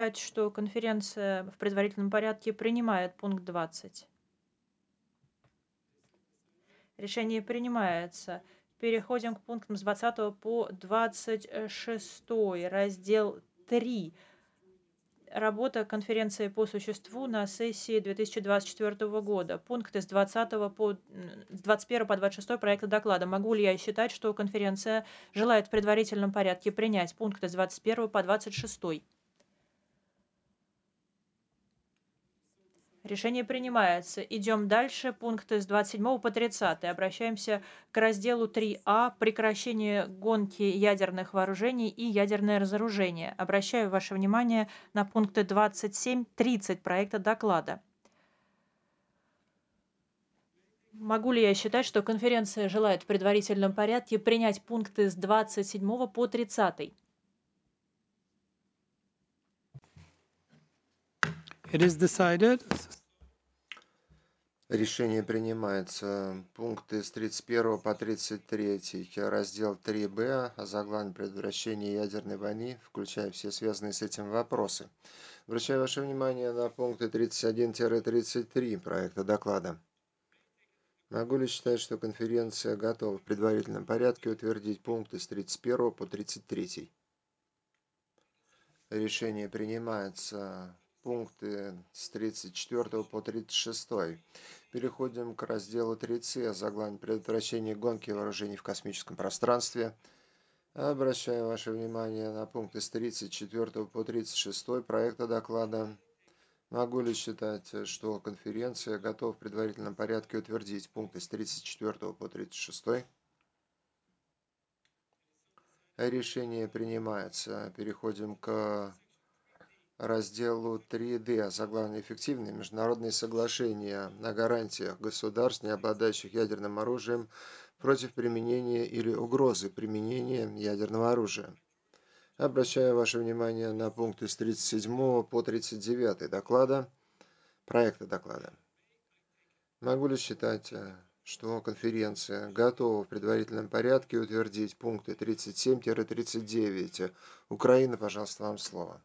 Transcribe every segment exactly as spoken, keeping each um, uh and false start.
считать, что конференция в предварительном порядке принимает пункт двадцать? Решение принимается. Переходим к пунктам с двадцатого по двадцать шестой. Раздел три. Работа конференции по существу на сессии две тысячи двадцать четвёртого года. Пункты с двадцатого по с двадцать первого по двадцать шестой проекта доклада. Могу ли я считать, что конференция желает в предварительном порядке принять пункты с двадцать первого по двадцать шестой? Решение принимается. Идем дальше. Пункты с двадцать седьмого по тридцатый. Обращаемся к разделу три А «Прекращение гонки ядерных вооружений и ядерное разоружение». Обращаю ваше внимание на пункты двадцать семь тридцать проекта доклада. Могу ли я считать, что конференция желает в предварительном порядке принять пункты с двадцать седьмого по тридцатый? It is decided. Решение принимается. Пункты с тридцать первого по тридцать третий, раздел три Б, озаглавлен «Предотвращение ядерной войны», включая все связанные с этим вопросы. Обращаю ваше внимание на пункты тридцать один тридцать три проекта доклада. Могу ли считать, что конференция готова в предварительном порядке утвердить пункты с тридцать первого по тридцать третий? Решение принимается. Пункты с тридцать четвёртого по тридцать шестой. Переходим к разделу три С, озаглавлен «Предотвращение гонки вооружений в космическом пространстве». Обращаю ваше внимание на пункты с тридцать четвёртого по тридцать шестой проекта доклада. Могу ли считать, что конференция готова в предварительном порядке утвердить пункты с тридцать четвёртого по тридцать шестой? Решение принимается. Переходим к разделу три Д, озаглавлен «Эффективные международные соглашения о гарантиях государств, не обладающих ядерным оружием, против применения или угрозы применения ядерного оружия». Обращаю ваше внимание на пункты с тридцать седьмого по тридцать девятый доклада, проекта доклада. Могу ли считать, что конференция готова в предварительном порядке утвердить пункты тридцать семь тридцать девять? Украина, пожалуйста, вам слово.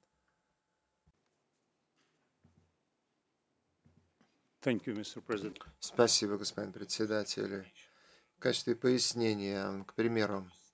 Thank you, Mister President. Спасибо, господин председатель. В качестве пояснения, к примеру,